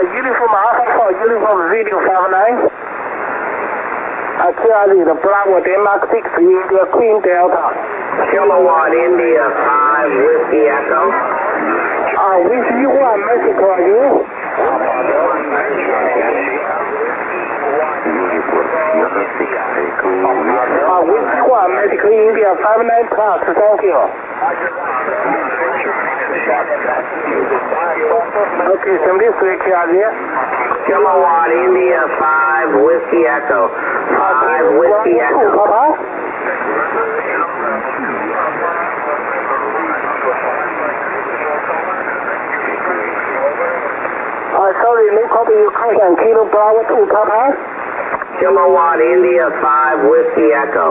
Uniform Alpha 4, Uniform Video 59. Charlie, the Bravo Denmark 6, India Queen Delta. Kilowatt India 5, Whiskey Echo. Whiskey 1, Mexico, are you? Whiskey 1, Mexico, India 59 plus, thank you. Okay, somebody switch Charlie. Kilowatt India 5, Whiskey Echo. 5, Whiskey Echo. Sorry, no copy your contact. Kilo Bravo 2, Papa. Kilowatt India 5, Whiskey Echo.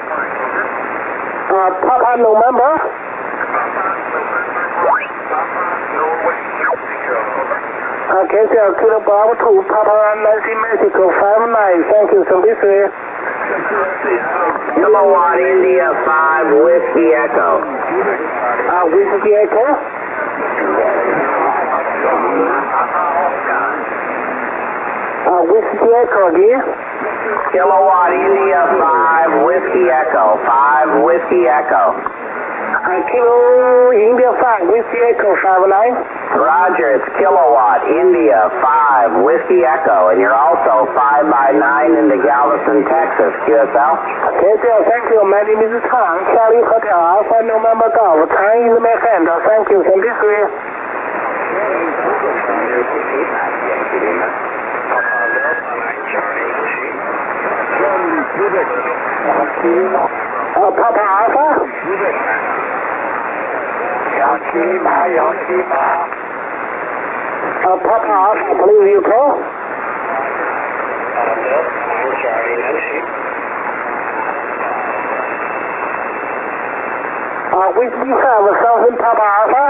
Papa November. Okay, so Kilo Bravo 2, Papa Nancy Mexico 59. Thank you, somebody say. Kilowatt India 5, Whiskey Echo. Whiskey Echo. Whiskey Echo again. Kilowatt India 5, Whiskey Echo. 5, Whiskey Echo. Kilo India 5, Whiskey Echo 59. Roger, it's Kilowatt India 5, Whiskey Echo, and you're also 5x9 into Galveston, Texas, QSL. Okay, so thank you. My name is Tang, Charlie Hotel, Alpha November Golf. Tang is my hand. Thank you. From this way. Papa Alpha. Papa Alpha, please you call. Which we have a Southern Papa Alpha.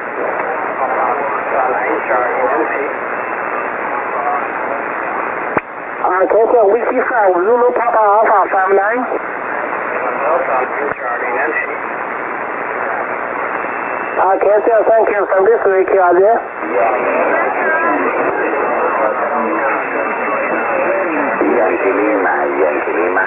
Okay, so which we have Zulu Papa Alpha 59. Okay, so thank you. From this way, Charlie. Yankee Lima.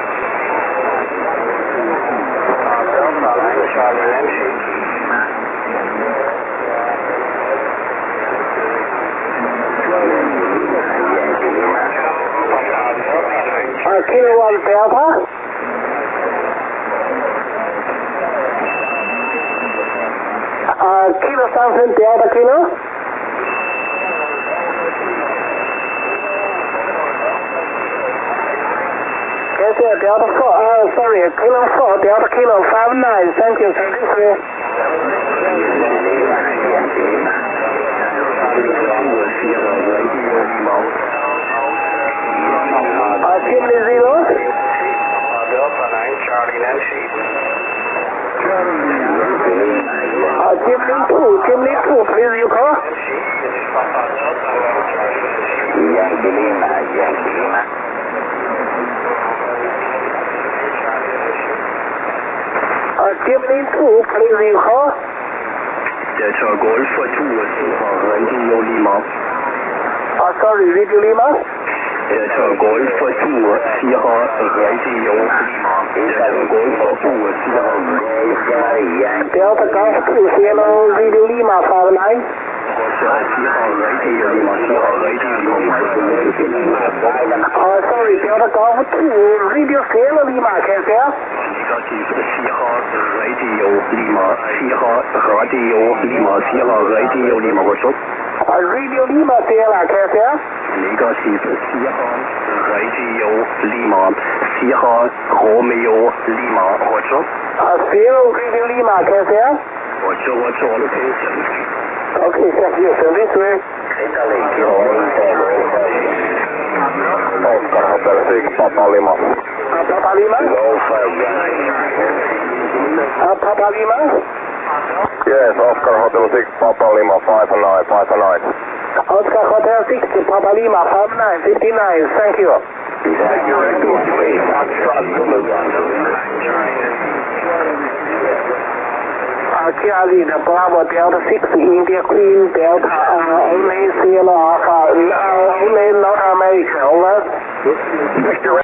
Kilowatt Delta. Kilo something Delta Kilo. Yes, Delta 4, sorry, Kilo 4, Delta Kilo 59, thank you, thank you. Chimney 0. Delta 9, Charlie Nancy. Chimney 2, please you call. Yankee Lima. Chimney 2, please you call. Delta Golf 2, Radio Lima. Sorry, Radio Lima. Delta Golf 2, Sierra Radio Lima. Delta Golf 2, Sierra Delta Golf 2, Sierra Radio Lima 59. Sorry, Delta Golf 2, Radio Sierra Lima, cancel. Radio Lima, Sierra Radio Lima, Sierra Radio Lima, what's up? Radio Lima, Sierra, cancel. Negative, Sierra Radio Lima, Sierra Romeo Lima, what's up? Sierra Radio Lima, cancel. What's your location? Okay, thank you. So this way. Oscar Hotel 6, Papa Lima. Papa Lima? Papa Lima? Yes, Oscar Hotel 6, Papa Lima, 5-9. Oscar Hotel 6, Papa Lima, 59, thank you. Charlie the Bravo Delta 6 India Queen Delta only CLR only North America over. Mr.